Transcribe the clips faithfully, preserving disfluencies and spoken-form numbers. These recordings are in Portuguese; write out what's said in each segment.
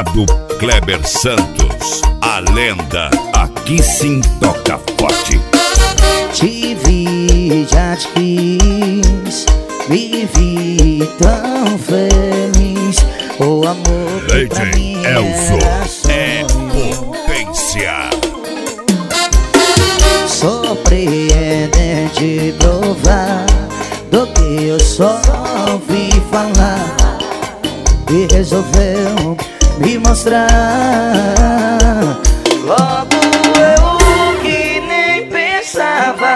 Consagrado Kleber Santos, a lenda, aqui sim toca forte. Te vi, já te quis, me vi tão feliz. O amor que pra mim Elso era sonho. é potência. Surpreendente provar do que eu só ouvi falar e resolveu me mostrar. Logo eu que nem pensava.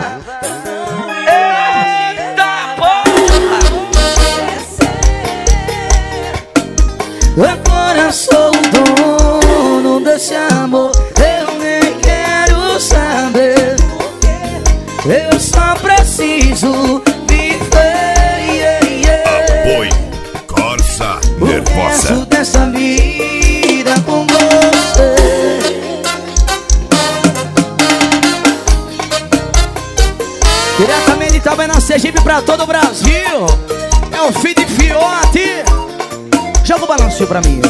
Eita porra! Agora sou o dono desse amor. Eu nem quero saber. Eu só preciso viver, yeah, yeah. Apoio Corsa O Nervosa. resto dessa vida com você. Diretamente de Itabaiana, Sergipe, pra todo o Brasil. É o filho de Fiote. Joga o balanço pra mim.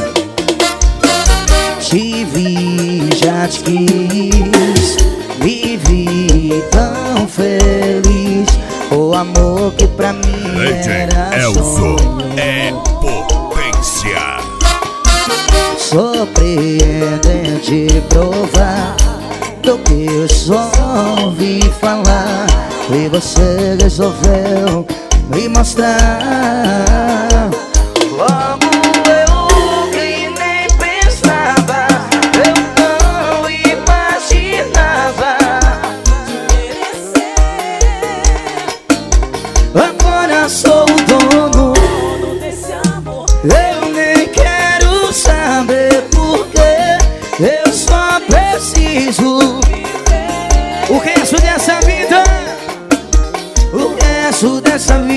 Te vi, já te quis, me vi tão feliz. O amor que pra mim era Elso sonho. é potência. Surpreendente provar do que eu só ouvi falar e você resolveu me mostrar. Logo eu que nem pensava, eu não imaginava. Agora sou o dono desse amor. Eu nem quero saber porque eu só preciso o resto dessa vida. O resto dessa vida